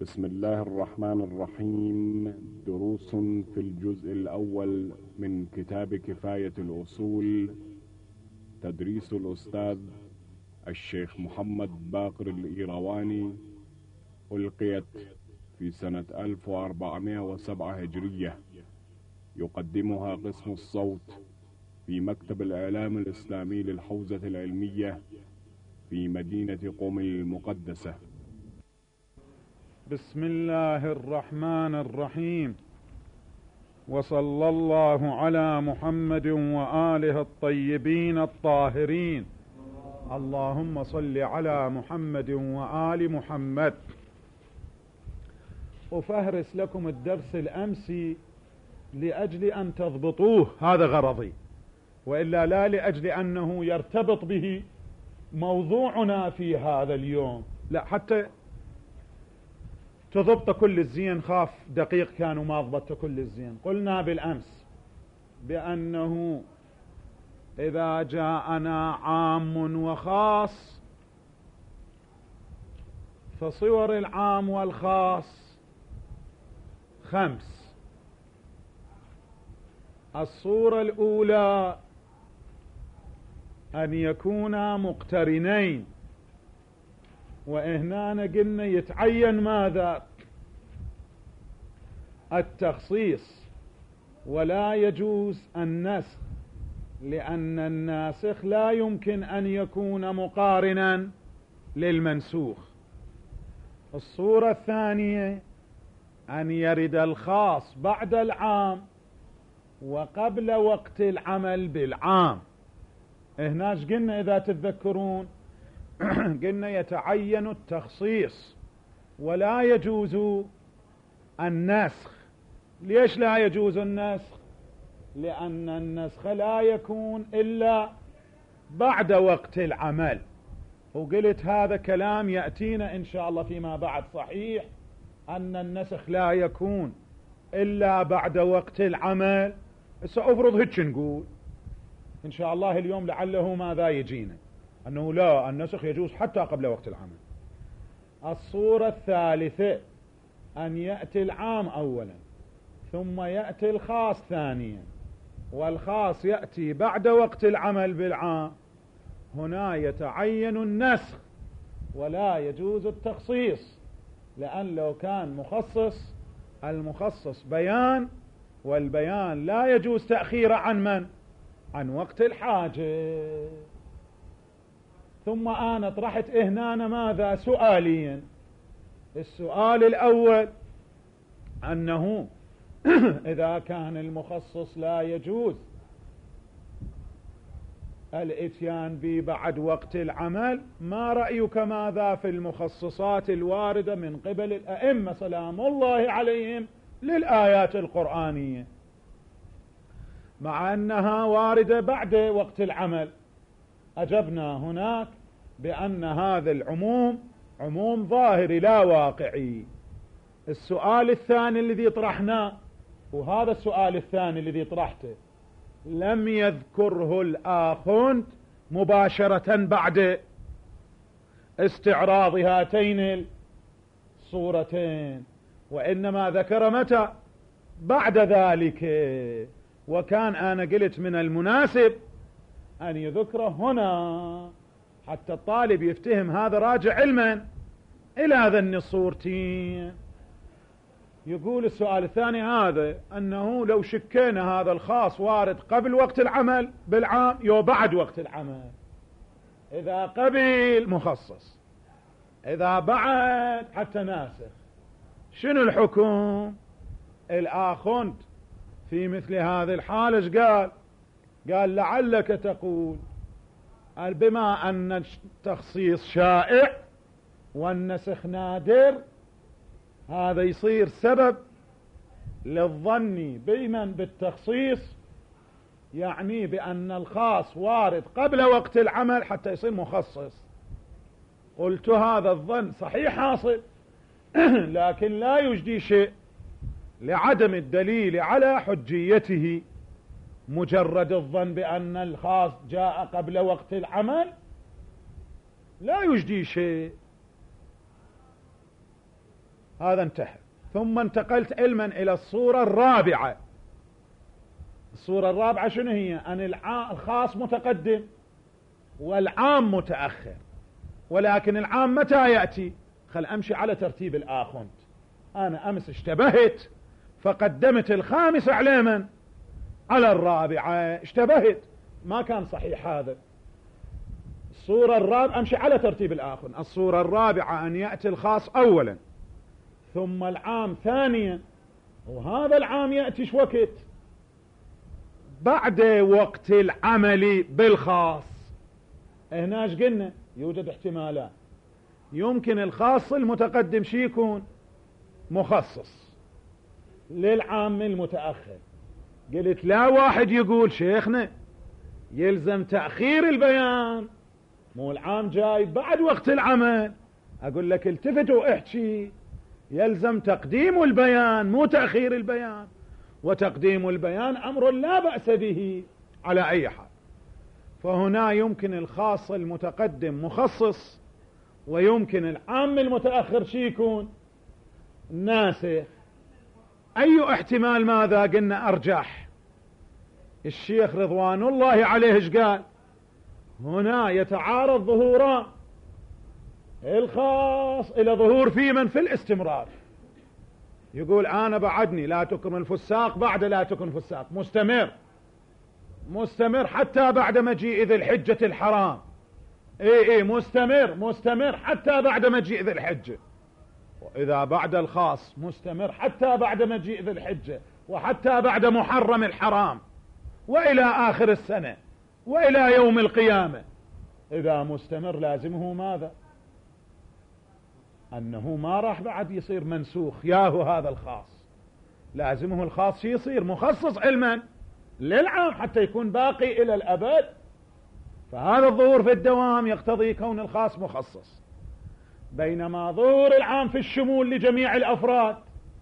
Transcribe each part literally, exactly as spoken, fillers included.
بسم الله الرحمن الرحيم. دروس في الجزء الأول من كتاب كفاية الأصول، تدريس الأستاذ الشيخ محمد باقر الإيرواني، ألقيت في سنة ألف وأربعمائة وسبعة هجرية. يقدمها قسم الصوت في مكتب الإعلام الإسلامي للحوزة العلمية في مدينة قم المقدسة. بسم الله الرحمن الرحيم، وصلى الله على محمد وآله الطيبين الطاهرين. اللهم صل على محمد وآل محمد. أفهرس لكم الدرس الأمسي لأجل أن تضبطوه، هذا غرضي، وإلا لا لأجل أنه يرتبط به موضوعنا في هذا اليوم، لا، حتى تضبط كل الزين. خاف دقيق كانوا ما ضبطت كل الزين. قلنا بالأمس بأنه إذا جاءنا عام وخاص فصور العام والخاص خمس. الصورة الأولى أن يكونا مقترنين، وهنا قلنا يتعين ماذا؟ التخصيص، ولا يجوز النسخ، لأن الناسخ لا يمكن أن يكون مقارنا للمنسوخ. الصورة الثانية أن يرد الخاص بعد العام وقبل وقت العمل بالعام. هناش قلنا إذا تتذكرون قلنا يتعين التخصيص ولا يجوز النسخ. ليش لا يجوز النسخ؟ لأن النسخ لا يكون إلا بعد وقت العمل، وقلت هذا كلام يأتينا إن شاء الله فيما بعد. صحيح أن النسخ لا يكون إلا بعد وقت العمل. سأفرض هيك نقول إن شاء الله اليوم، لعله ماذا يجينا أنه لا، النسخ يجوز حتى قبل وقت العمل. الصورة الثالثة أن يأتي العام أولا ثم يأتي الخاص ثانيا، والخاص يأتي بعد وقت العمل بالعام. هنا يتعين النسخ ولا يجوز التخصيص، لأن لو كان مخصص، المخصص بيان، والبيان لا يجوز تأخيره عن من؟ عن وقت الحاجة. ثم أنا طرحت هنا ماذا؟ سؤالين. السؤال الأول أنه إذا كان المخصص لا يجوز الاتيان به بعد وقت العمل، ما رأيك ماذا في المخصصات الواردة من قبل الأئمة سلام الله عليهم للآيات القرآنية، مع أنها واردة بعد وقت العمل؟ أجبنا هناك بأن هذا العموم عموم ظاهري لا واقعي. السؤال الثاني الذي طرحناه، وهذا السؤال الثاني الذي طرحته لم يذكره الآخوند مباشرة بعد استعراض هاتين الصورتين، وإنما ذكر متى؟ بعد ذلك. وكان أنا قلت من المناسب أن يذكره هنا حتى الطالب يفتهم هذا راجع علما إلى ذن الصورتين. يقول السؤال الثاني هذا أنه لو شكينا هذا الخاص وارد قبل وقت العمل بالعام يو بعد وقت العمل، إذا قبل مخصص، إذا بعد حتى ناسخ، شنو الحكم؟ الآخوند في مثل هذه الحالة قال قال لعلك تقول بما أن التخصيص شائع والنسخ نادر، هذا يصير سبب للظن بمن بالتخصيص، يعني بأن الخاص وارد قبل وقت العمل حتى يصير مخصص. قلت هذا الظن صحيح حاصل لكن لا يجدي شيء لعدم الدليل على حجيته. مجرد الظن بأن الخاص جاء قبل وقت العمل لا يجدي شيء. هذا انتهى. ثم انتقلت علما إلى الصورة الرابعة. الصورة الرابعة شنو هي؟ أن الخاص متقدم والعام متأخر، ولكن العام متى يأتي؟ خل أمشي على ترتيب الآخوند. أنا أمس اشتبهت فقدمت الخامس على من؟ على الرابعة. اشتبهت، ما كان صحيح هذا. الصورة الرابعة أمشي على ترتيب الآخوند. الصورة الرابعة أن يأتي الخاص أولا ثم العام ثانيا، وهذا العام يأتي شو وقت؟ بعد وقت العمل بالخاص. هنا ايش قلنا؟ يوجد احتمالات. يمكن الخاص المتقدم شي يكون مخصص للعام المتأخر. قلت لا، واحد يقول شيخنا يلزم تأخير البيان، مو العام جاي بعد وقت العمل. اقول لك التفت واحكي، يلزم تقديم البيان مو تأخير البيان، وتقديم البيان أمر لا بأس به على أي حال. فهنا يمكن الخاص المتقدم مخصص، ويمكن العام المتأخر شي يكون ناسخ. أي احتمال ماذا قلنا أرجح؟ الشيخ رضوان الله عليه ايش قال؟ هنا يتعارض ظهوران، الخاص إلى ظهور في من في الاستمرار. يقول أنا بعدني لا تكن الفساق بعد لا تكن فساق، مستمر مستمر حتى بعد مجيء ذي الحجة الحرام. اي اي مستمر مستمر حتى بعد مجيء ذي الحجة. وإذا بعد الخاص مستمر حتى بعد مجيء ذي الحجة، وحتى بعد محرم الحرام، وإلى آخر السنة، وإلى يوم القيامة. إذا مستمر لازمه ماذا؟ أنه ما راح بعد يصير منسوخ ياهو هذا الخاص، لازمه الخاص يصير مخصص علما للعام حتى يكون باقي إلى الأبد. فهذا الظهور في الدوام يقتضي كون الخاص مخصص، بينما ظهور العام في الشمول لجميع الأفراد.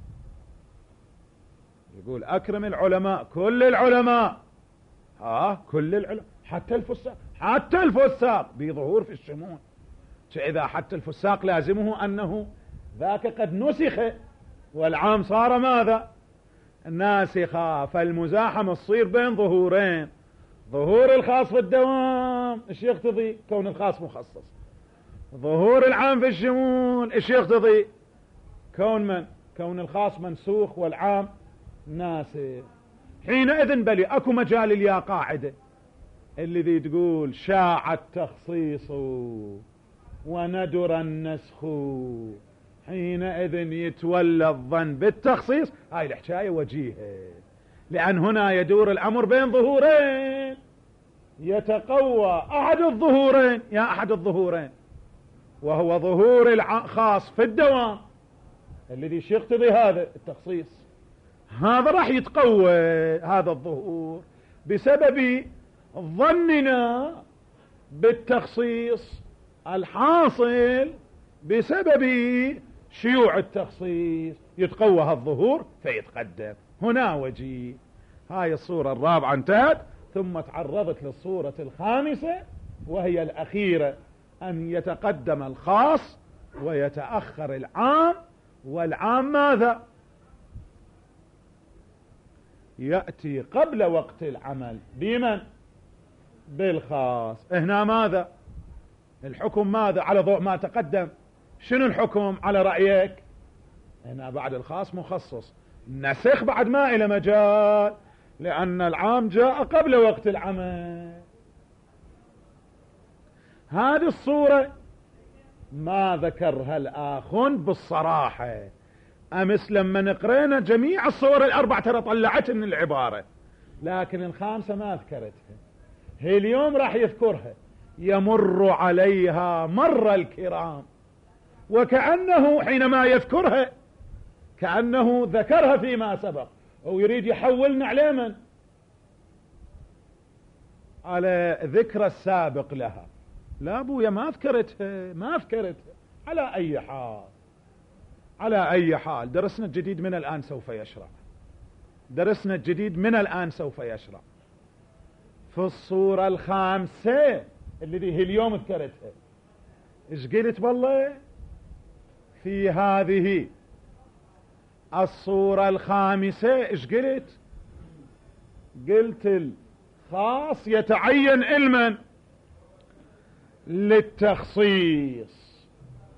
يقول أكرم العلماء، كل العلماء، ها كل العلماء، حتى الفساق، حتى الفساق بظهور في الشمول. إذا حتى الفساق لازمه أنه ذاك قد نسخ والعام صار ماذا؟ ناسخا. فالمزاحمة تصير بين ظهورين، ظهور الخاص في الدوام ايش يقتضي؟ كون الخاص مخصص. ظهور العام في الشمول ايش يقتضي؟ كون من؟ كون الخاص منسوخ والعام ناسخ. حينئذ بلي اكو مجال اليا قاعدة اللي ذي تقول شاع التخصيص وندر النسخ، حينئذ يتولى الظن بالتخصيص. هاي الحكاية وجيهة، لأن هنا يدور الأمر بين ظهورين، يتقوى أحد الظهورين يا أحد الظهورين، وهو ظهور الخاص في الدوام الذي يقتضي هذا التخصيص. هذا راح يتقوى هذا الظهور بسبب ظننا بالتخصيص الحاصل بسبب شيوع التخصيص، يتقوى هالظهور فيتقدم. هنا وجيه. هاي الصورة الرابعة انتهت، ثم تعرضت للصورة الخامسة وهي الأخيرة، أن يتقدم الخاص ويتأخر العام، والعام ماذا؟ يأتي قبل وقت العمل بمن؟ بالخاص. هنا ماذا؟ الحكم ماذا على ضوء ما تقدم؟ شنو الحكم على رأيك؟ هنا بعد الخاص مخصص، نسخ بعد ما إلى مجال، لأن العام جاء قبل وقت العمل. هذه الصورة ما ذكرها الآخون بالصراحة. أمس لما نقرينا جميع الصور الأربع ترى طلعت من العبارة، لكن الخامسة ما ذكرتها. هي اليوم راح يذكرها. يمر عليها مر الكرام، وكأنه حينما يذكرها كأنه ذكرها فيما سبق، أو يريد يحولنا على من؟ على ذكر السابق لها. لا أبويا ما ذكرتها، ما ذكرتها. على أي حال، على أي حال درسنا الجديد من الآن سوف يشرع، درسنا الجديد من الآن سوف يشرع. في الصورة الخامسة اللي هي اليوم ذكرتها، ايش قلت والله؟ في هذه الصورة الخامسة ايش قلت؟ قلت الخاص يتعين علما للتخصيص،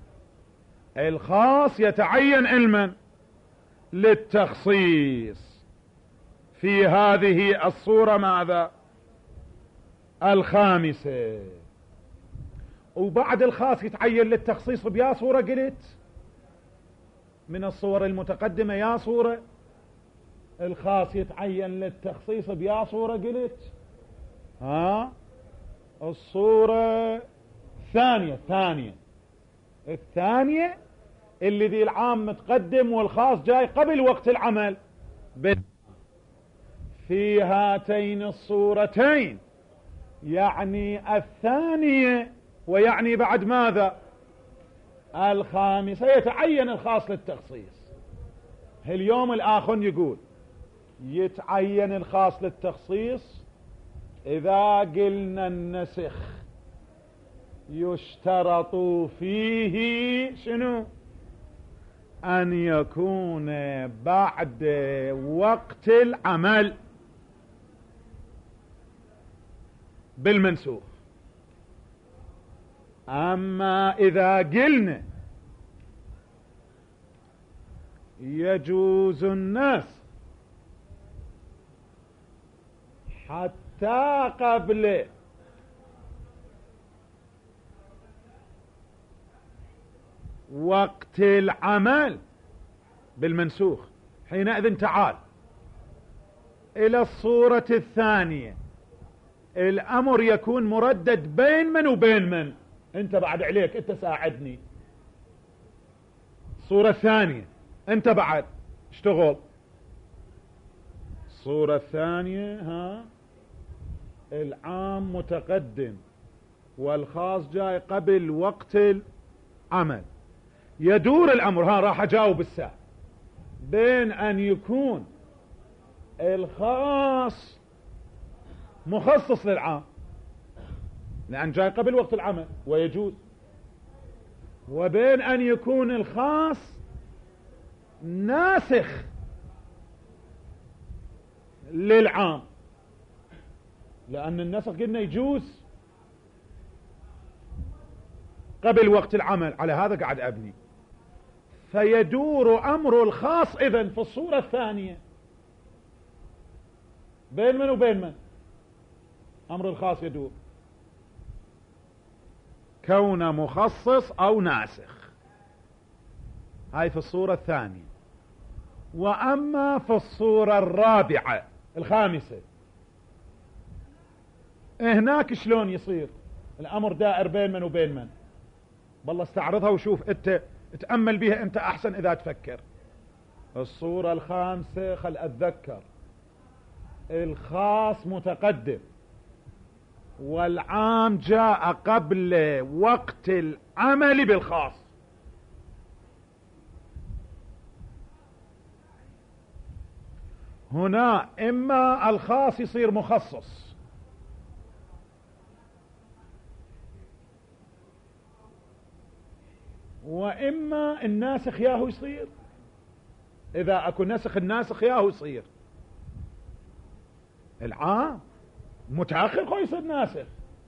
الخاص يتعين علما للتخصيص في هذه الصورة ماذا؟ الخامسة. وبعد الخاص يتعين للتخصيص بيا صورة قلت من الصور المتقدمة، يا صورة الخاص يتعين للتخصيص بيا صورة قلت ها الصورة الثانية الثانية الثانية اللي ذي العام متقدم والخاص جاي قبل وقت العمل. في هاتين الصورتين يعني الثانية ويعني بعد ماذا؟ الخامسة يتعين الخاص للتخصيص. اليوم الآخر يقول يتعين الخاص للتخصيص إذا قلنا النسخ يشترط فيه شنو؟ أن يكون بعد وقت العمل بالمنسوخ. أما إذا قلنا يجوز الناس حتى قبل وقت العمل بالمنسوخ، حينئذ تعال إلى الصورة الثانية، الأمر يكون مردد بين من وبين من؟ أنت بعد عليك، أنت ساعدني. الصورة الثانية أنت بعد اشتغل. الصورة الثانية ها العام متقدم والخاص جاي قبل وقت العمل، يدور الأمر، ها راح أجاوب الساعة، بين أن يكون الخاص مخصص للعام لأن جاي قبل وقت العمل ويجوز، وبين أن يكون الخاص ناسخ للعام، لأن النسخ قلنا يجوز قبل وقت العمل. على هذا قاعد أبني. فيدور أمر الخاص إذن في الصورة الثانية بين من وبين من؟ أمر الخاص يدور كون مخصص أو ناسخ، هاي في الصورة الثانية. وأما في الصورة الرابعة الخامسة هناك شلون يصير الأمر دائر بين من وبين من؟ والله استعرضها وشوف انت تأمل بها انت احسن اذا تفكر. الصورة الخامسة خل اتذكر الخاص متقدم والعام جاء قبل وقت العمل بالخاص، هنا اما الخاص يصير مخصص واما الناسخ ياهو يصير، اذا اكو نسخ الناسخ ياهو يصير. العام متأخر خو يصير ناسخ.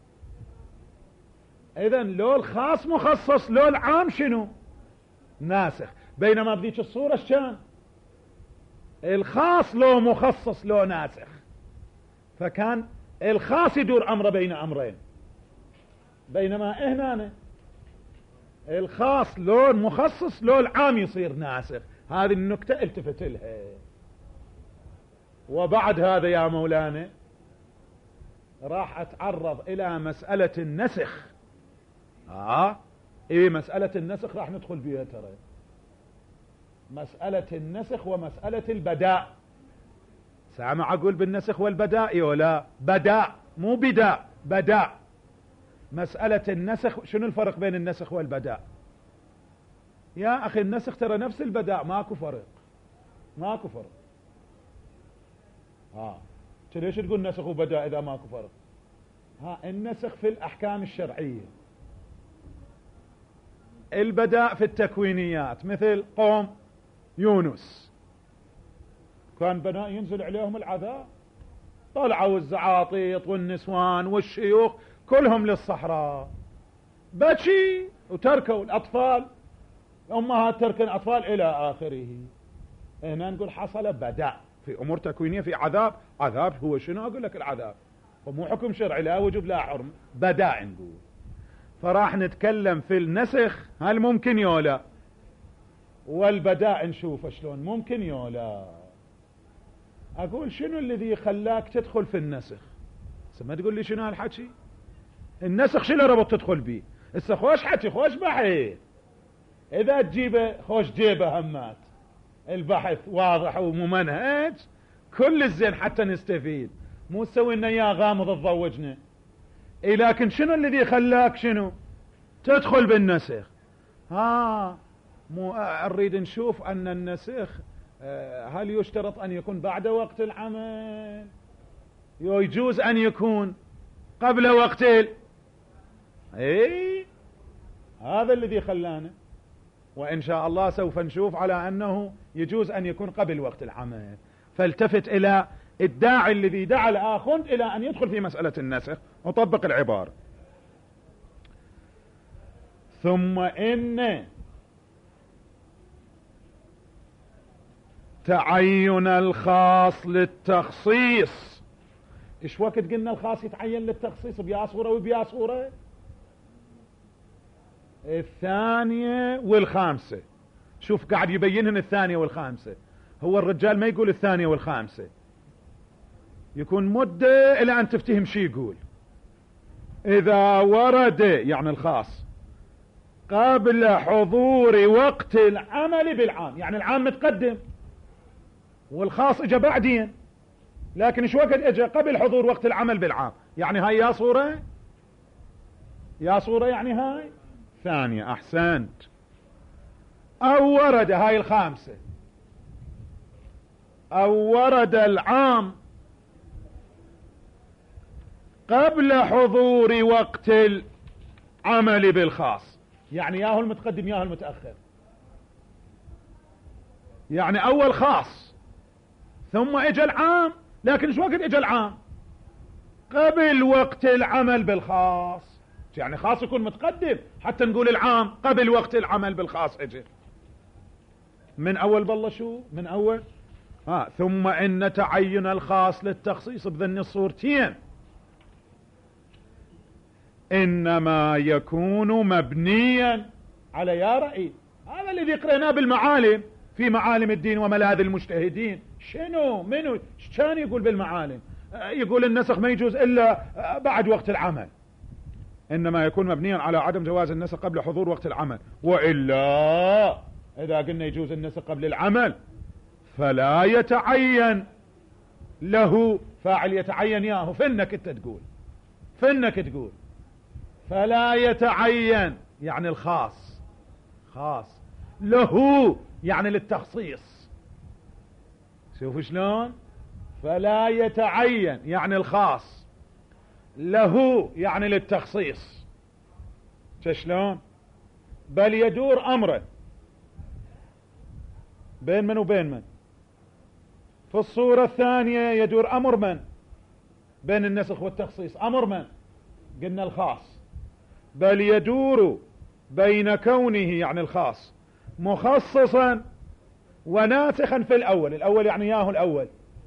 اذا لو الخاص مخصص لو العام شنو؟ ناسخ. بينما بذيك الصورة شان الخاص لو مخصص لو ناسخ، فكان الخاص يدور امره بين امرين، بينما هنا الخاص لو المخصص لو العام يصير ناسخ. هذه النكتة التفت لها. وبعد هذا يا مولانا راح اتعرض الى مسألة النسخ. اه ايه مسألة النسخ راح ندخل بيها ترى، مسألة النسخ ومسألة البداء. سامع اقول بالنسخ والبداء ولا بداء مو بداء بداء. مسألة النسخ شنو الفرق بين النسخ والبداء؟ يا اخي النسخ ترى نفس البداء، ماكو فرق ماكو فرق. ها آه. ليش تقول نسخ وبداء اذا ماكو فرق؟ ها النسخ في الاحكام الشرعية، البداء في التكوينيات مثل قوم يونس كان بناء ينزل عليهم العذاب. طلعوا الزعاطيط والنسوان والشيوخ كلهم للصحراء، بكي وتركوا الأطفال، أمهات ترك الأطفال إلى آخره. هنا نقول حصل بدأ في أمور تكوينية، في عذاب. عذاب هو شنو؟ أقول لك العذاب ومو حكم شرعي، لا وجوب لا حرم، بدأ نقول. فراح نتكلم في النسخ هل ممكن يولا، والبداء نشوف شلون ممكن يولا. أقول شنو الذي خلاك تدخل في النسخ؟ ما تقول لي شنو هالحكي، النسخ شنو ربط تدخل بيه؟ هسه خوش حكي خوش بحث، إذا تجيبه خوش جيبه همات، البحث واضح وممنهج كل الزين حتى نستفيد، مو تسوي لنا اياه غامض تضوجنا. اي لكن شنو الذي خلاك شنو تدخل بالنسخ؟ ها مو نريد نشوف ان النسخ هل يشترط ان يكون بعد وقت العمل، يجوز ان يكون قبل وقت ال... اي هذا الذي خلانا، وإن شاء الله سوف نشوف على أنه يجوز أن يكون قبل وقت العمل. فالتفت إلى الداعي الذي دعا الآخوند إلى أن يدخل في مسألة النسخ وطبق العبارة. ثم إن تعين الخاص للتخصيص. إيش وقت قلنا الخاص يتعين للتخصيص؟ بيا صورة وبيا صورة، الثانية والخامسة. شوف قاعد يبينهن الثانية والخامسة. هو الرجال ما يقول الثانية والخامسة، يكون مدة إلى أن تفتهم شي يقول. إذا ورد يعني الخاص قبل حضور وقت العمل بالعام، يعني العام متقدم والخاص اجى بعدين، لكن ايش وقت اجى؟ قبل حضور وقت العمل بالعام. يعني هاي يا صورة يا صورة يعني هاي ثانية. احسنت. او ورد هاي الخامسة، او ورد العام قبل حضور وقت العمل بالخاص، يعني ياهو المتقدم ياهو المتأخر. يعني اول خاص ثم اجى العام، لكن ايش وقت اجى العام؟ قبل وقت العمل بالخاص. يعني خاص يكون متقدم حتى نقول العام قبل وقت العمل بالخاص اجى. من اول بالله شو من اول ها آه. ثم ان تعين الخاص للتخصيص بذن الصورتين انما يكون مبنيا على يا رأي. هذا الذي قرأناه بالمعالم في معالم الدين وملاذ المجتهدين. شنو منو كان يقول بالمعالم؟ يقول النسخ ما يجوز الا بعد وقت العمل، انما يكون مبنيا على عدم جواز النسخ قبل حضور وقت العمل. والا اذا قلنا يجوز النسخ قبل العمل فلا يتعين له فاعل يتعين ياهو. فنك انت تقول فنك تقول فلا يتعين يعني الخاص خاص، له يعني للتخصيص. شوفوا شلون؟ فلا يتعين يعني الخاص، له يعني للتخصيص. شلون؟ بل يدور امره بين من وبين من؟ في الصورة الثانية يدور امر من؟ بين النسخ والتخصيص. امر من؟ قلنا الخاص. بل يدور بين كونه يعني الخاص مخصصا وناسخا في الاول. الاول يعني ياهو الاول،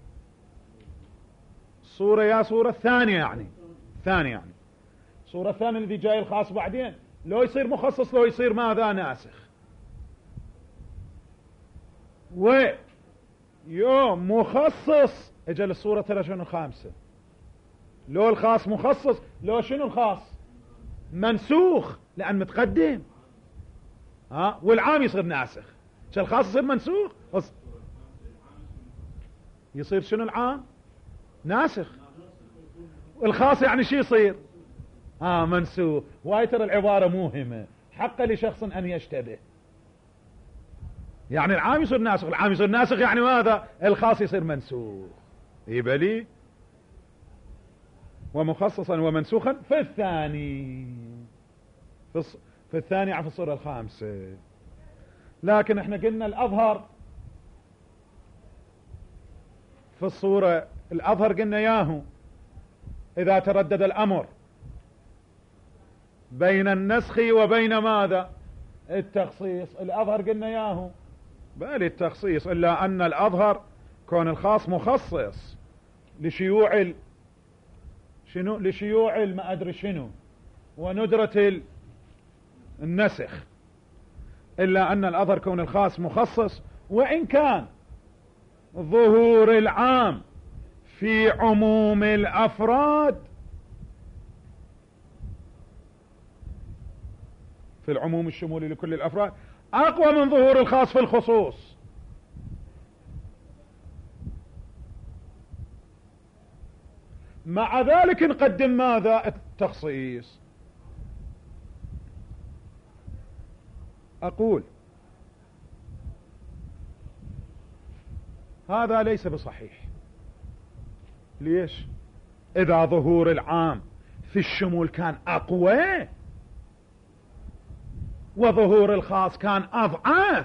الصورة يا صورة الثانية يعني الثانية يعني الصورة الثانية الذي جاي الخاص بعدين، لو يصير مخصص لو يصير ماذا؟ ناسخ. ويوم مخصص اجل الصورة ترى شنو الخامسة، لو الخاص مخصص لو شنو الخاص منسوخ لان متقدم ها، والعام يصير ناسخ. الخاص يصير منسوخ يصير شنو العام ناسخ، الخاص يعني شي يصير اه منسوخ. واي ترى العبارة موهمة، حق لشخص ان يشتبه. يعني العام يصير ناسخ، العام يصير ناسخ يعني ماذا؟ الخاص يصير منسوخ. يبلي ومخصصا ومنسوخا في الثاني في, الص... في الثاني في الصورة الخامسة. لكن احنا قلنا الاظهر في الصورة الأظهر قلنا ياهو إذا تردد الأمر بين النسخ وبين ماذا؟ التخصيص. الأظهر قلنا ياهو بل التخصيص، إلا أن الأظهر كون الخاص مخصص لشيوع ال... شنو لشيوع ما أدري شنو وندرة ال... النسخ، إلا أن الأظهر كون الخاص مخصص، وإن كان ظهور العام في عموم الأفراد في العموم الشمولي لكل الأفراد أقوى من ظهور الخاص في الخصوص. مع ذلك نقدم ماذا؟ التخصيص. أقول هذا ليس بصحيح. ليش؟ إذا ظهور العام في الشمول كان أقوى وظهور الخاص كان أضعاف،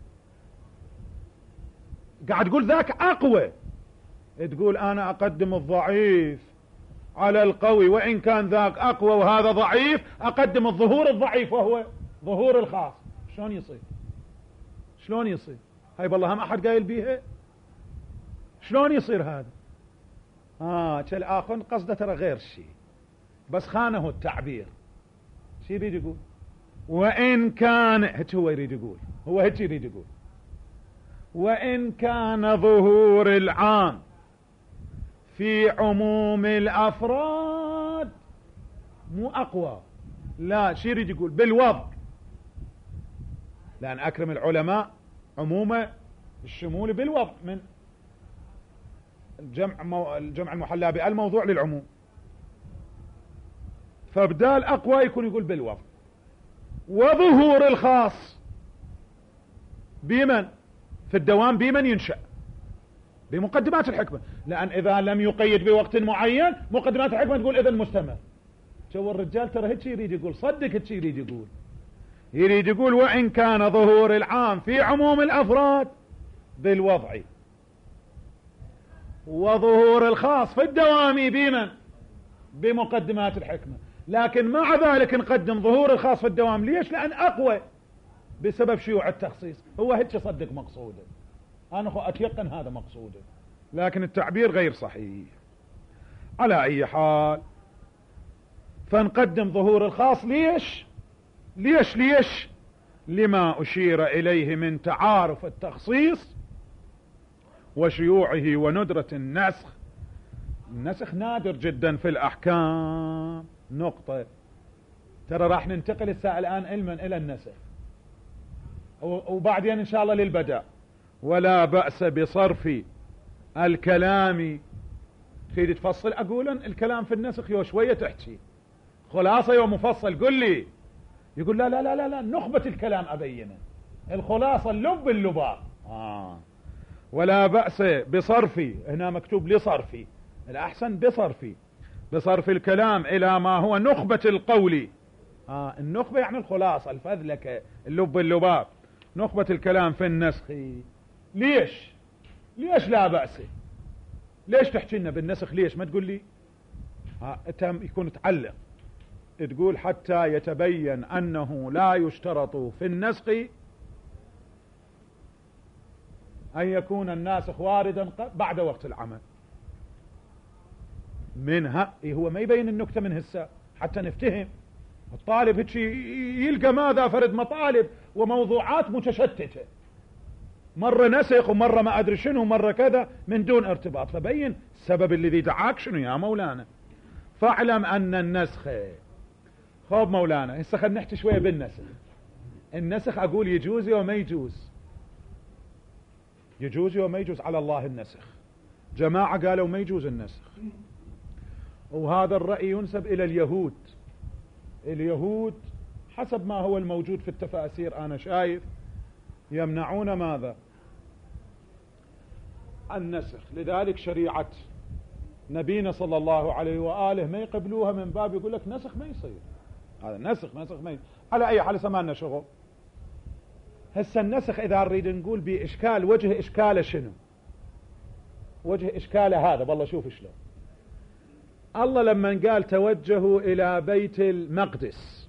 قاعد تقول ذاك أقوى، تقول أنا أقدم الضعيف على القوي، وإن كان ذاك أقوى وهذا ضعيف أقدم الظهور الضعيف وهو ظهور الخاص. شلون يصير؟ شلون يصير؟ هاي بالله ما أحد قايل بيها. شلون يصير هذا؟ آه كل آخر قصده ترى غير شيء، بس خانه التعبير. شي يريد يقول؟ وإن كان هيك هو يريد يقول، هو هيك يريد يقول وإن كان ظهور العام في عموم الأفراد مو أقوى، لا شي يريد يقول؟ بالوضع، لأن أكرم العلماء عمومه الشمول بالوضع من الجمع مو... الجمع المحلى بالموضوع للعموم، فبدال أقوى يكون يقول بالوضع. وظهور الخاص بمن؟ في الدوام بمن ينشأ؟ بمقدمات الحكمة، لأن إذا لم يقيد بوقت معين مقدمات الحكمة تقول إذن مستمر. شو الرجال ترى هيك يريد يقول، صدق هيك يريد يقول، يريد يقول وإن كان ظهور العام في عموم الأفراد بالوضع وظهور الخاص في الدوام بمن؟ بمقدمات الحكمة، لكن مع ذلك نقدم ظهور الخاص في الدوام. ليش؟ لأن أقوى بسبب شيوع التخصيص. هو هيك صدق مقصوده، أنا أتيقن هذا مقصوده، لكن التعبير غير صحيح. على أي حال فنقدم ظهور الخاص. ليش؟ ليش ليش لما أشير إليه من تعارف التخصيص وشيوعه وندرة النسخ. النسخ نادر جدا في الأحكام، نقطة. ترى راح ننتقل الساعة الآن علما إلى النسخ، وبعدين إن شاء الله للبداء. ولا بأس بصرف الكلام. تريد تفصل؟ أقول الكلام في النسخ يو شوية تحكي خلاصة يو مفصل، قل لي. يقول لا لا لا لا, لا نخبة الكلام أبينه، الخلاصة اللب اللباب. آه. ولا بأس بصرفي، هنا مكتوب لصرفي، الأحسن بصرفي، بصرف الكلام إلى ما هو نخبة القول. آه النخبة يعني الخلاصة، الفذلكة، اللب اللباب، نخبة الكلام في النسخ. ليش؟ ليش لا بأس؟ ليش تحكي لنا بالنسخ؟ ليش ما تقول لي؟ آه يكون تعلق، تقول حتى يتبين أنه لا يشترط في النسخ أن يكون الناسخ واردا بعد وقت العمل. منها هو ما يبين النكتة من هسه حتى نفتهم. الطالب هيك يلقى ماذا فرد مطالب وموضوعات متشتتة، مرة نسخ ومرة ما أدري شنو ومرة كذا من دون ارتباط، فبين السبب الذي دعاك شنو يا مولانا. فاعلم أن النسخ خب مولانا. هسه خلينا نحكي شوية بالنسخ. النسخ أقول يجوز وما يجوز، يجوز وما يجوز على الله النسخ. جماعة قالوا ما يجوز النسخ، وهذا الرأي ينسب إلى اليهود. اليهود حسب ما هو الموجود في التفاسير أنا شايف يمنعون ماذا؟ النسخ. لذلك شريعة نبينا صلى الله عليه وآله ما يقبلوها من باب يقول لك نسخ ما يصير، هذا نسخ نسخ ما يصير. على أي حال سمعنا شغل. هسه النسخ إذا نريد نقول بإشكال وجه إشكال شنو؟ وجه إشكاله هذا. والله شوف شلون الله لما قال توجهوا إلى بيت المقدس،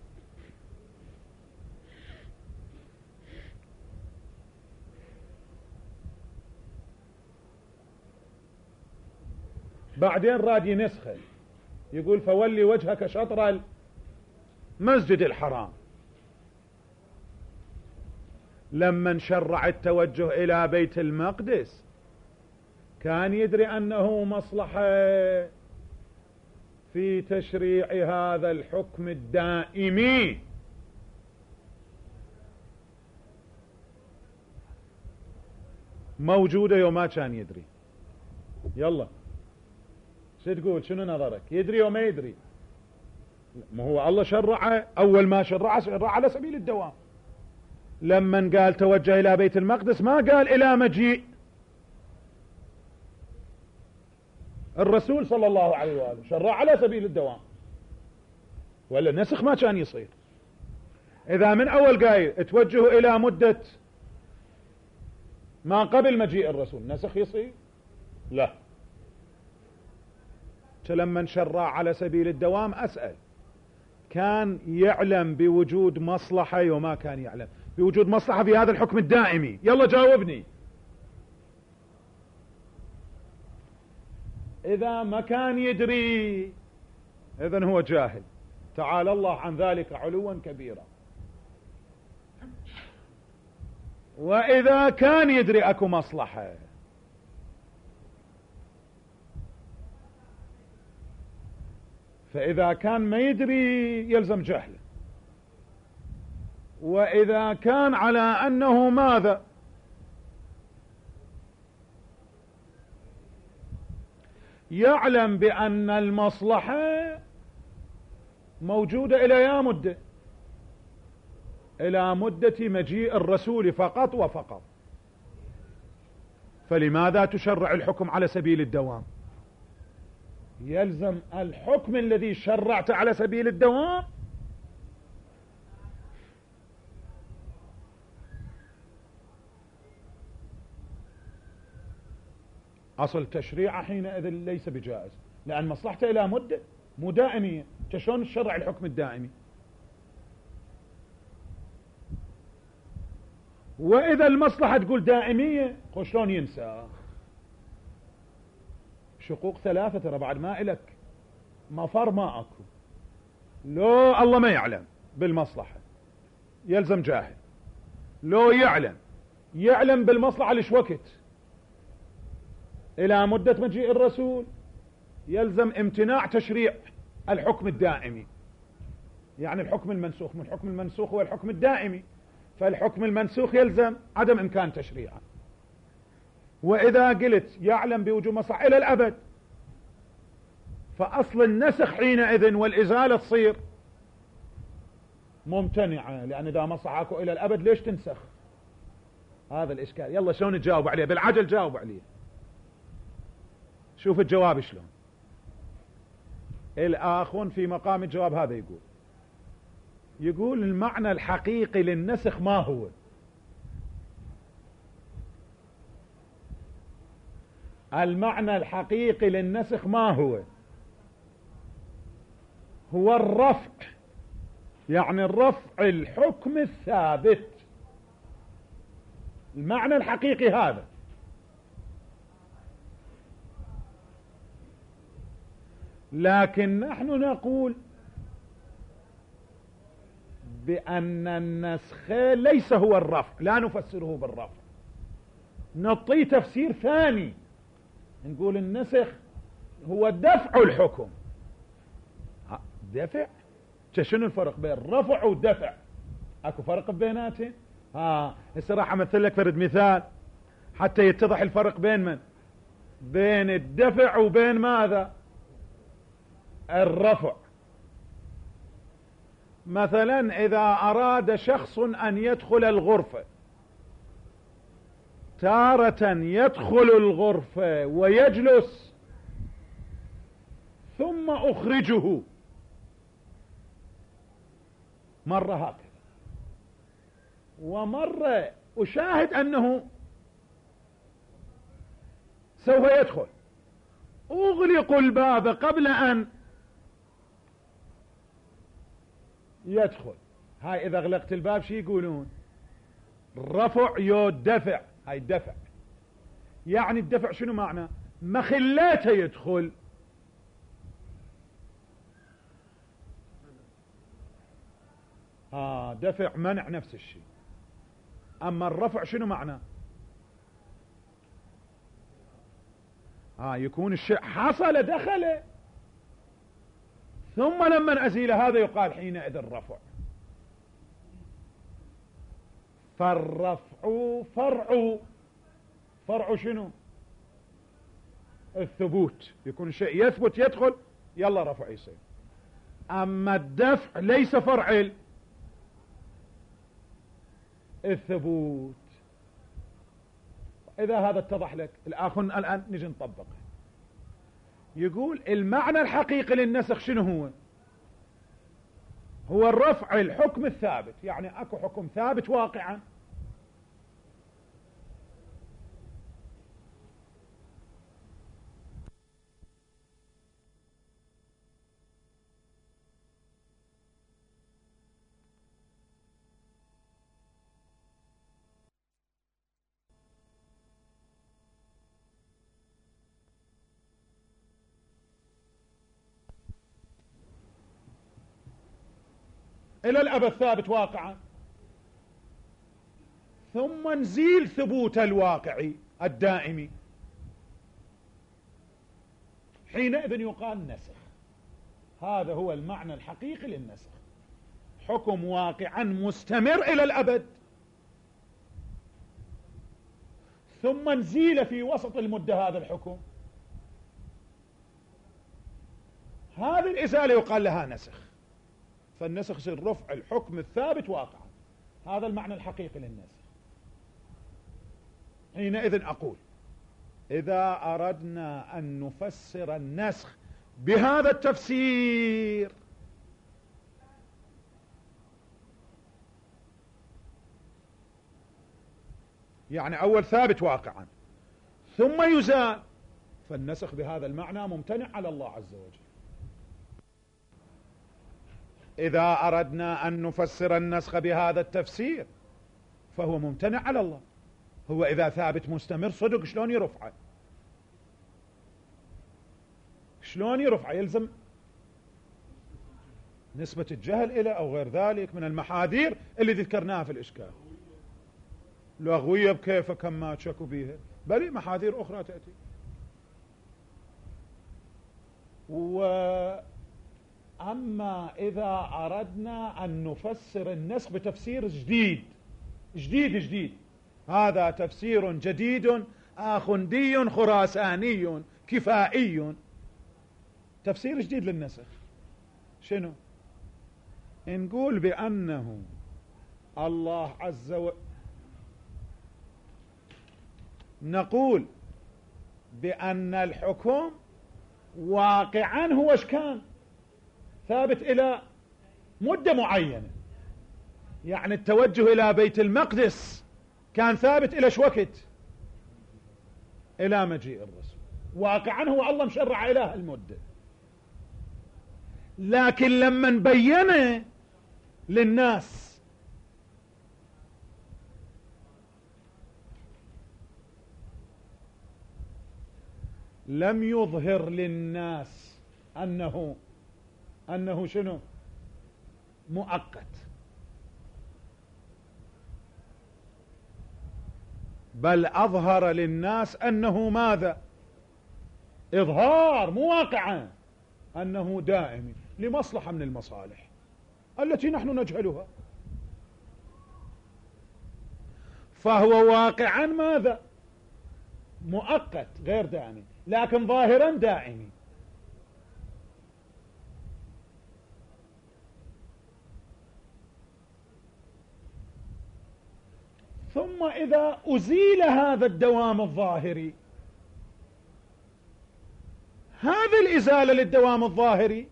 بعدين راد ينسخه يقول فولي وجهك شطر المسجد الحرام. لما شرع التوجه إلى بيت المقدس كان يدري أنه مصلحة في تشريع هذا الحكم الدائمي، موجودة يوم ما كان يدري. يلا شو تقول؟ شنو نظرك؟ يدري وما يدري؟ ما هو الله شرعه، أول ما شرعه شرع على سبيل الدوام. لما قال توجه إلى بيت المقدس ما قال إلى مجيء الرسول صلى الله عليه وآله، شرع على سبيل الدوام، ولا النسخ ما كان يصير. إذا من أول قايل توجهوا إلى مدة ما قبل مجيء الرسول، نسخ يصير؟ لا. فلما شرع على سبيل الدوام أسأل، كان يعلم بوجود مصلحة وما كان يعلم بوجود مصلحة في هذا الحكم الدائمي؟ يلا جاوبني. إذا ما كان يدري إذن هو جاهل، تعالى الله عن ذلك علوا كبيرا. وإذا كان يدري أكو مصلحة فإذا كان ما يدري يلزم جهله، وإذا كان على أنه ماذا يعلم بأن المصلحة موجودة إلى يا مدة إلى مدة مجيء الرسول فقط وفقط، فلماذا تشرع الحكم على سبيل الدوام؟ يلزم الحكم الذي شرعت على سبيل الدوام أصل تشريعه حينئذ ليس بجائز، لأن مصلحته إلى مدة مو دائمية. شلون تشرع الحكم الدائمي؟ وإذا المصلحة تقول دائمية شلون ينسى؟ شقوق ثلاثة ترى بعد ما إلك مفر ما أكو. لو الله ما يعلم بالمصلحة يلزم جاهل، لو يعلم يعلم بالمصلحة ليش وقت إلى مدة مجيء الرسول يلزم امتناع تشريع الحكم الدائمي. يعني الحكم المنسوخ، من الحكم المنسوخ هو الحكم الدائمي، فالحكم المنسوخ يلزم عدم إمكان تشريعه. وإذا قلت يعلم بوجود مصلحة إلى الأبد فأصل النسخ حينئذ والإزالة تصير ممتنعة، لأن إذا مصلحة أكو إلى الأبد ليش تنسخ؟ هذا الإشكال. يلا شلون تجاوب عليه؟ بالعجل جاوب عليه. شوف الجواب شلون. الآخون في مقام الجواب هذا يقول يقول المعنى الحقيقي للنسخ ما هو؟ المعنى الحقيقي للنسخ ما هو؟ هو الرفع، يعني الرفع الحكم الثابت. المعنى الحقيقي هذا. لكن نحن نقول بأن النسخ ليس هو الرفع، لا نفسره بالرفع، نعطيه تفسير ثاني، نقول النسخ هو دفع الحكم. دفع؟ شنو الفرق بين رفع ودفع؟ اكو فرق بيناتهم؟ ها هسه راح امثل لك فرد مثال حتى يتضح الفرق بين من؟ بين الدفع وبين ماذا؟ الرفع. مثلا إذا أراد شخص أن يدخل الغرفة، تارة يدخل الغرفة ويجلس ثم أخرجه، مرة هكذا، ومرة أشاهد أنه سوف يدخل. اغلقوا الباب قبل ان يدخل. هاي اذا اغلقت الباب شي يقولون؟ رفع يود دفع. هاي الدفع، يعني الدفع شنو معنى؟ ما خليته يدخل. ها دفع منع نفس الشيء. اما الرفع شنو معنى؟ ها يكون الشيء حصل دخله، ثم لما ازيل هذا يقال حينئذ الرفع. فالرفع فرع. فرع شنو؟ الثبوت. يكون الشيء يثبت يدخل يلا رفع يصير. اما الدفع ليس فرع الثبوت. اذا هذا اتضح لك الاخر الان نجي نطبقه. يقول المعنى الحقيقي للنسخ شنو هو؟ هو الرفع الحكم الثابت، يعني اكو حكم ثابت واقعا الى الابد ثابت واقعا، ثم نزيل ثبوت الواقعي الدائمي، حينئذ يقال نسخ. هذا هو المعنى الحقيقي للنسخ. حكم واقعا مستمر الى الابد، ثم نزيل في وسط المدة هذا الحكم. هذه الازالة يقال لها نسخ. فالنسخ يصير رفع الحكم الثابت واقعا. هذا المعنى الحقيقي للنسخ. حينئذ اقول اذا اردنا ان نفسر النسخ بهذا التفسير يعني اول ثابت واقعا ثم يزال، فالنسخ بهذا المعنى ممتنع على الله عز وجل. اذا اردنا ان نفسر النسخ بهذا التفسير فهو ممتنع على الله. هو اذا ثابت مستمر صدق شلون يرفعه؟ شلون يرفعه؟ يلزم نسبة الجهل الى او غير ذلك من المحاذير اللي ذكرناها في الاشكال. لغوية بكيف كم ما تشكوا بيها، بل محاذير اخرى تأتي. وأما إذا أردنا أن نفسر النسخ بتفسير جديد جديد جديد، هذا تفسير جديد آخندي خراساني كفائي، تفسير جديد للنسخ. شنو؟ نقول بأنه الله عز وجل، نقول بأن الحكم واقعا هو ايش كان؟ ثابت الى مدة معينة. يعني التوجه الى بيت المقدس كان ثابت الى ايش وقت؟ الى مجيء الرسول. واقعا هو الله مشرع الى المدة، لكن لما نبينه للناس لم يظهر للناس انه انه شنو؟ مؤقت، بل اظهر للناس انه ماذا؟ اظهار مو واقعا، انه دائم لمصلحة من المصالح التي نحن نجهلها. فهو واقعا ماذا؟ مؤقت غير دائم، لكن ظاهرا دائمي. ثم إذا أزيل هذا الدوام الظاهري، هذه الإزالة للدوام الظاهري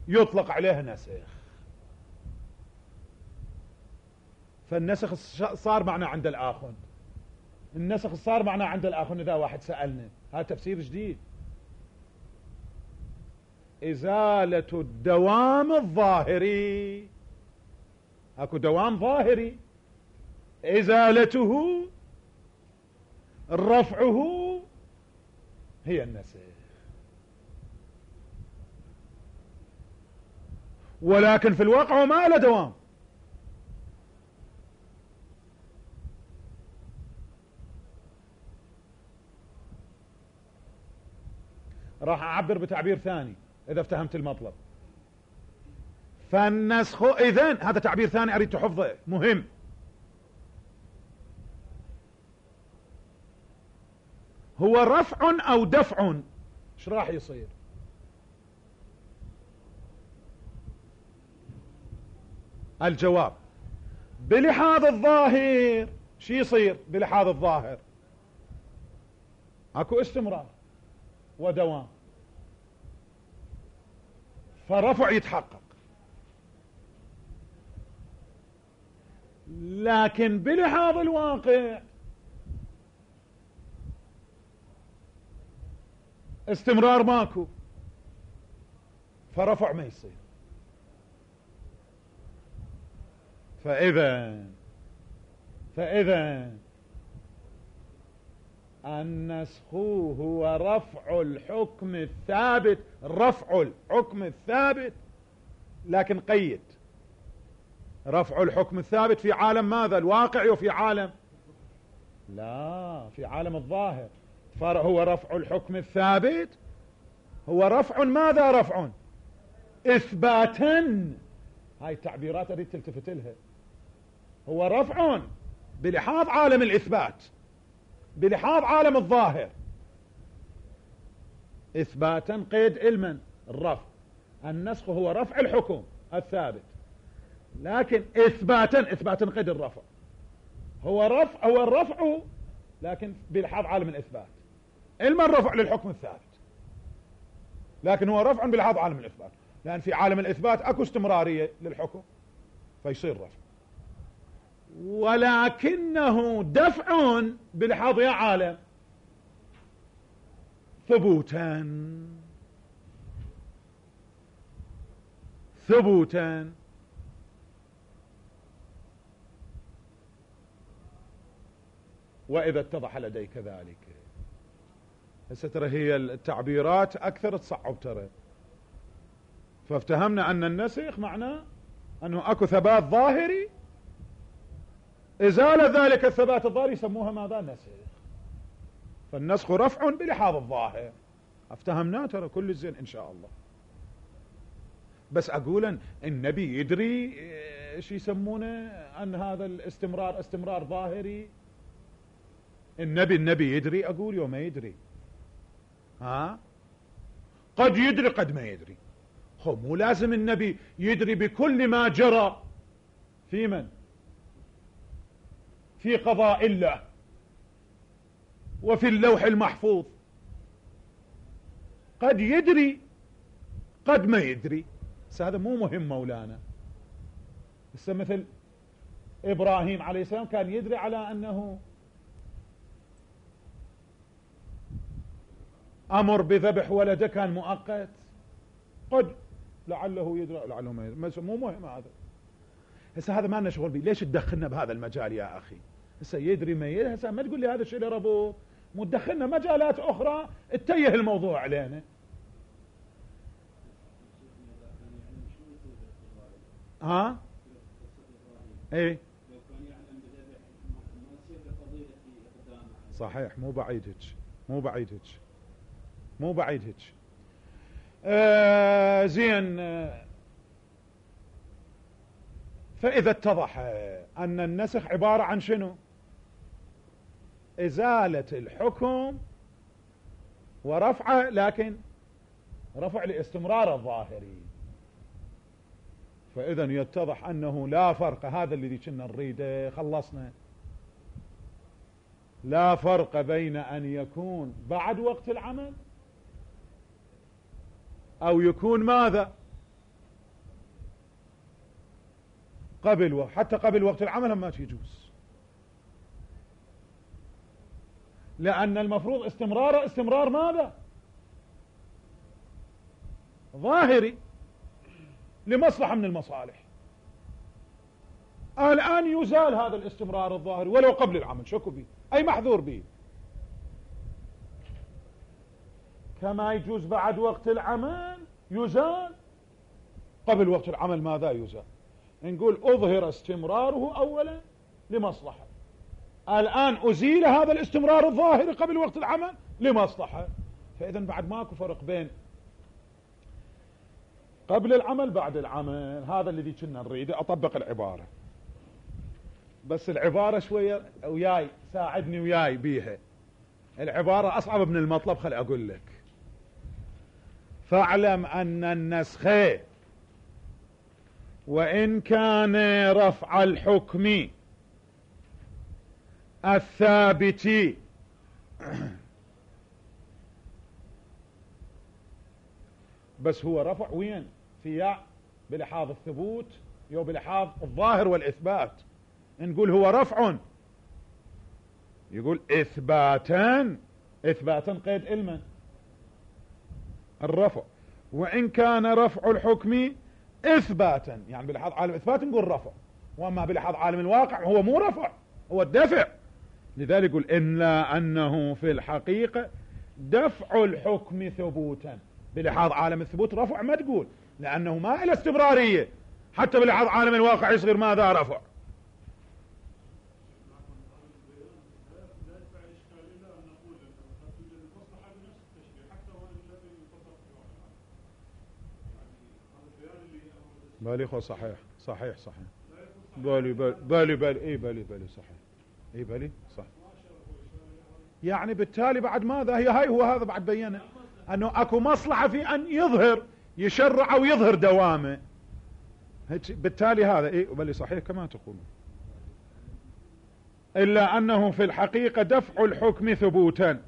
يطلق عليه نسخ. فالنسخ صار معناه عند الآخر، النسخ صار معناه عند الآخر. إذا واحد سألنا هذا تفسير جديد، إزالة الدوام الظاهري. اكو دوام ظاهري، إزالته رفعه هي النسخ. ولكن في الواقع ما له دوام. راح أعبر بتعبير ثاني إذا افتهمت المطلب. فالنسخ إذن هذا تعبير ثاني أريد تحفظه مهم. هو رفع أو دفع؟ ايش راح يصير؟ الجواب بلحاظ الظاهر. شو يصير بلحاظ الظاهر؟ اكو استمرار ودوام، فرفع يتحقق. لكن بلحاظ الواقع استمرار ماكو، فرفع ما يصير. فإذا فإذا النسخ هو رفع الحكم الثابت، رفع الحكم الثابت. لكن قيد رفع الحكم الثابت في عالم ماذا؟ الواقع، وفي عالم لا، في عالم الظاهر. فهو رفع الحكم الثابت، هو رفع ماذا؟ رفع إثباتا. هاي التعبيرات أريد تلتفت لها. هو رفع بلحاظ عالم الإثبات، بلحاظ عالم الظاهر، إثباتا قيد علما الرفع. النسخ هو رفع الحكم الثابت، لكن إثباتا إثباتا قيد الرفع. هو رفع، هو الرفع لكن بلحاظ عالم الإثبات. علما رفع للحكم الثابت، لكن هو رفع بلحاظ عالم الإثبات، لأن في عالم الإثبات أكو استمرارية للحكم فيصير رفع. ولكنه دفع بلحاظ يا عالم ثبوتا، ثبوتا. وإذا اتضح لديك ذلك. هسه ترى هي التعبيرات أكثر تصعب ترى. فافتهمنا أن النسخ معناه أنه أكو ثبات ظاهري، إزالة ذلك الثبات الظاهري يسموها ماذا؟ نسخ. فالنسخ رفع بلحاظ الظاهر. افتهمنا ترى كل الزين إن شاء الله. بس أقول النبي يدري ايش يسمونه أن هذا الاستمرار استمرار ظاهري. النبي النبي يدري، أقول يوم ما يدري. ها قد يدري قد ما يدري. خو مو لازم النبي يدري بكل ما جرى في من؟ في قضاء الله وفي اللوح المحفوظ. قد يدري قد ما يدري. بس هذا مو مهم مولانا. بس مثل إبراهيم عليه السلام كان يدري على أنه أمر بذبح ولده كان مؤقت. قد لعله يدري لعله ما يدري. مو مهم هذا. هسه هذا ما لنا شغل به. ليش تدخلنا بهذا المجال يا أخي؟ هسه يدري ما يدري. هسه ما تقول لي هذا الشيء لربوط، مو تدخلنا مجالات أخرى تتيه الموضوع علينا. ها ايه صحيح، مو بعيد هيك، مو بعيد هيك، مو بعيد هيك. آه زين. آه فإذا اتضح أن النسخ عبارة عن شنو؟ إزالة الحكم ورفعه، لكن رفع لاستمرار الظاهري. فإذا يتضح أنه لا فرق. هذا الذي كنا نريده. خلصنا. لا فرق بين أن يكون بعد وقت العمل أو يكون ماذا؟ قبل و... حتى قبل وقت العمل ما يجوز، لأن المفروض استمرار استمرار ماذا؟ ظاهري لمصلحة من المصالح. الآن يزال هذا الاستمرار الظاهري ولو قبل العمل، شكو به، أي محذور به. كما يجوز بعد وقت العمل يزال، قبل وقت العمل ماذا يزال؟ نقول أظهر استمراره أولا لمصلحة، الآن أزيل هذا الاستمرار الظاهري قبل وقت العمل لمصلحة. فإذا بعد ماكو فرق بين قبل العمل بعد العمل. هذا الذي كنا نريد. أطبق العبارة، بس العبارة شوية وياي، ساعدني وياي بيها. العبارة أصعب من المطلب، خل أقول لك. فاعلم أن النسخ وإن كان رفع الحكم الثابت بس هو رفع وين؟ في ياء بلحاظ الثبوت يو بلحاظ الظاهر والإثبات. نقول هو رفع، يقول إثباتا، إثباتا قيد علما الرفع. وإن كان رفع الحكم إثباتا، يعني بلحاظ عالم إثبات نقول رفع، وأما بلحاظ عالم الواقع هو مو رفع، هو الدفع. لذلك يقول إلا أنه في الحقيقة دفع الحكم ثبوتا. بلحاظ عالم الثبوت رفع ما تقول، لأنه ما إلى استمرارية. حتى بلحاظ عالم الواقع يصير ماذا؟ رفع. بالي خو صحيح صحيح صحيح بالي بالي بالي بالي اي بالي بالي صحيح اي بالي صح. يعني بالتالي بعد ماذا؟ هي هاي هو هذا بعد بينه انه اكو مصلحة في ان يظهر يشرع او يظهر دوامه. بالتالي هذا اي بالي صحيح كما تقولون. الا انه في الحقيقة دفع الحكم ثبوتا،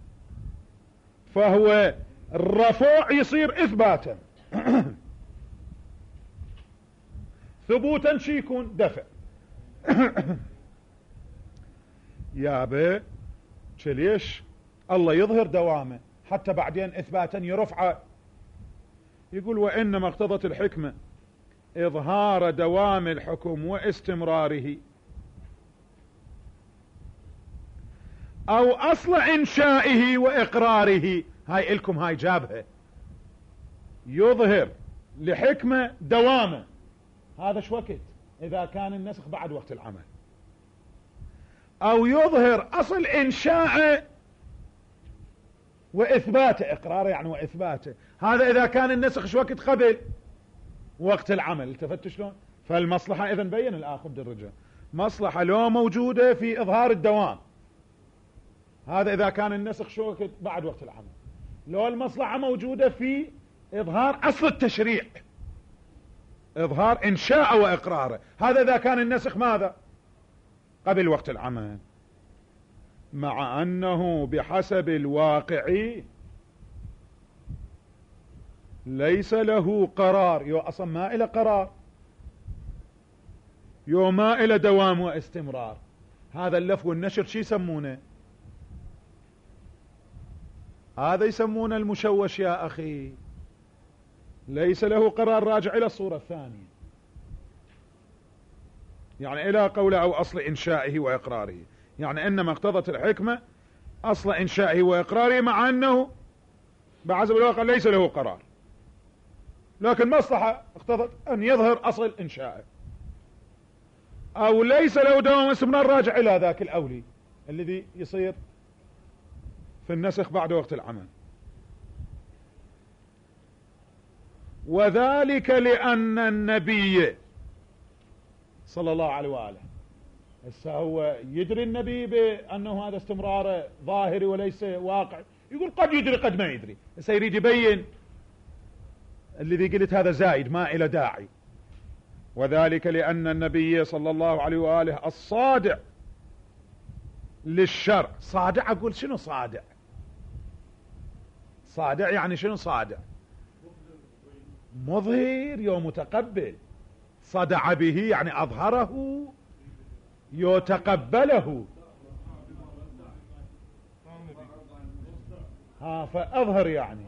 فهو الرفع يصير اثباتا ثبوتا شي يكون دفع. يا بي ليش الله يظهر دوامه حتى بعدين اثباتا يرفع؟ يقول وانما اقتضت الحكمة اظهار دوام الحكم واستمراره او اصل انشائه واقراره. هاي الكم هاي جابها، يظهر لحكمة دوامه. هذا شو وقت؟ اذا كان النسخ بعد وقت العمل. او يظهر اصل انشاءه واثباته، اقراره يعني واثباته. هذا اذا كان النسخ شو وقت؟ قبل وقت العمل. التفت شلون؟ فالمصلحة اذا بين الاخ الرجال مصلحة لو موجودة في اظهار الدوام، هذا اذا كان النسخ شو وقت؟ بعد وقت العمل. لو المصلحة موجودة في اظهار اصل التشريع، اظهار انشاء واقراره، هذا اذا كان النسخ ماذا؟ قبل وقت العمل. مع انه بحسب الواقع ليس له قرار. يو اصلا ما الى قرار، يو ما الى دوام واستمرار. هذا اللف والنشر شي يسمونه؟ هذا يسمونه المشوش يا اخي. ليس له قرار، راجع الى الصورة الثانية، يعني الى قوله او اصل انشائه واقراره. يعني انما اقتضت الحكمة اصل انشائه واقراره، مع انه بحسب الواقع ليس له قرار، لكن مصلحة اقتضت ان يظهر اصل انشائه. او ليس له دوام استمرار، راجع الى ذاك الاولي الذي يصير في النسخ بعد وقت العمل. وذلك لأن النبي صلى الله عليه وآله، هسه هو يدري النبي بأنه هذا استمرار ظاهري وليس واقع. يقول قد يدري قد ما يدري. هسه يريد يبين الذي قلت هذا زايد ما إلى داعي. وذلك لأن النبي صلى الله عليه وآله الصادع للشرع. صادع، أقول شنو صادع؟ صادع يعني شنو صادع؟ مظهر يوم متقبل. صدع به يعني أظهره يتقبله، ها فأظهر يعني.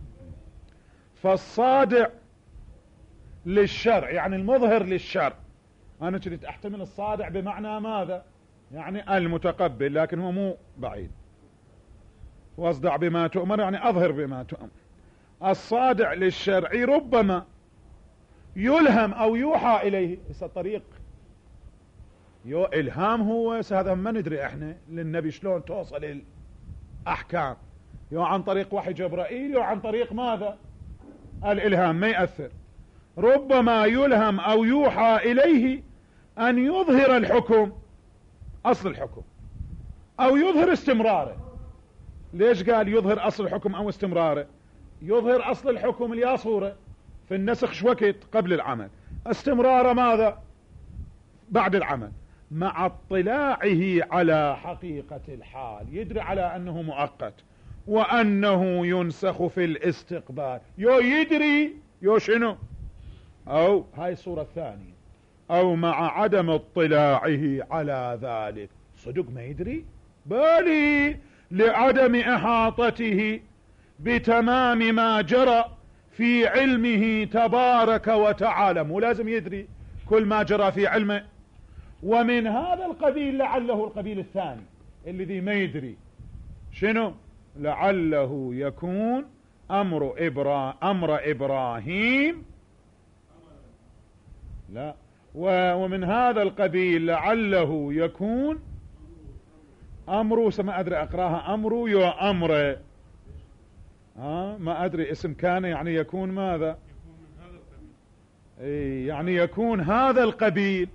فالصادع للشرع يعني المظهر للشرع. أنا كنت أحتمل الصادع بمعنى ماذا؟ يعني المتقبل، لكن هو مو بعيد. واصدع بما تؤمر يعني أظهر بما تؤمر. الصادع للشرع ربما يلهم أو يوحى إليه. بس الطريق يو إلهام هو هذا ما ندري احنا للنبي شلون توصل الأحكام، يو عن طريق وحي جبرائيل يو عن طريق ماذا؟ الإلهام ما يأثر. ربما يلهم أو يوحى إليه أن يظهر الحكم، أصل الحكم، أو يظهر استمراره. ليش قال يظهر أصل الحكم أو استمراره؟ يظهر أصل الحكم اللي صورة في النسخ شو وقت؟ قبل العمل. استمراره ماذا؟ بعد العمل، مع اطلاعه على حقيقة الحال. يدري على أنه مؤقت وأنه ينسخ في الاستقبال. يو يدري يو شنو؟ أو هاي الصورة الثانية، أو مع عدم اطلاعه على ذلك. صدق ما يدري، بل لعدم إحاطته بتمام ما جرى في علمه تبارك وتعالى. مو لازم يدري كل ما جرى في علمه. ومن هذا القبيل لعله القبيل الثاني الذي ما يدري شنو؟ لعله يكون أمر إبرا أمر إبراهيم، لا، ومن هذا القبيل لعله يكون أمر، ما أدري أقراها أمر يو أمر، ها ما أدري اسم كان يعني يكون ماذا؟ اي يعني يكون هذا القبيل،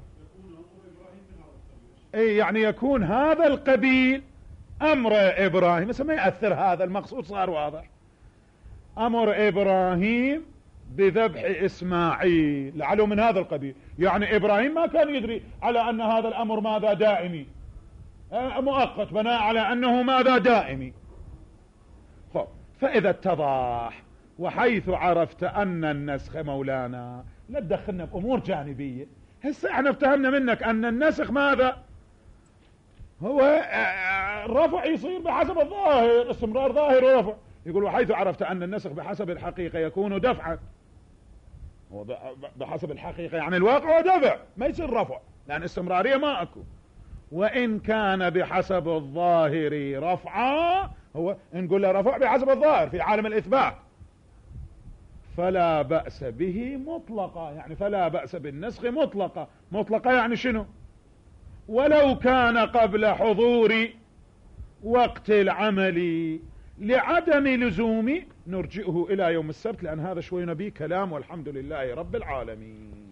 اي يعني يكون هذا القبيل أمر إبراهيم. بس ما يأثر، هذا المقصود صار واضح. أمر إبراهيم بذبح إسماعيل، لعله من هذا القبيل. يعني إبراهيم ما كان يدري على أن هذا الأمر ماذا؟ دائمي، مؤقت، بناء على أنه ماذا؟ دائمي. خب فإذا اتضح وحيث عرفت أن النسخ مولانا، لا تدخلنا بأمور جانبية. هسه احنا افتهمنا منك أن النسخ ماذا؟ هو الرفع يصير بحسب الظاهر، استمرار ظاهر ورفع. يقول وحيث عرفت أن النسخ بحسب الحقيقة يكون دفعا. بحسب الحقيقة يعني الواقع هو دفع، ما يصير رفع، لأن استمرارية ما أكو. وإن كان بحسب الظاهر رفعا، هو نقول له رفع بحسب الظاهر في عالم الإثبات، فلا بأس به مطلقا. يعني فلا بأس بالنسخ مطلقا. مطلقا يعني شنو؟ ولو كان قبل حضور وقت العمل لعدم لزوم، نرجئه إلى يوم السبت، لأن هذا شوي نبي كلام. والحمد لله رب العالمين.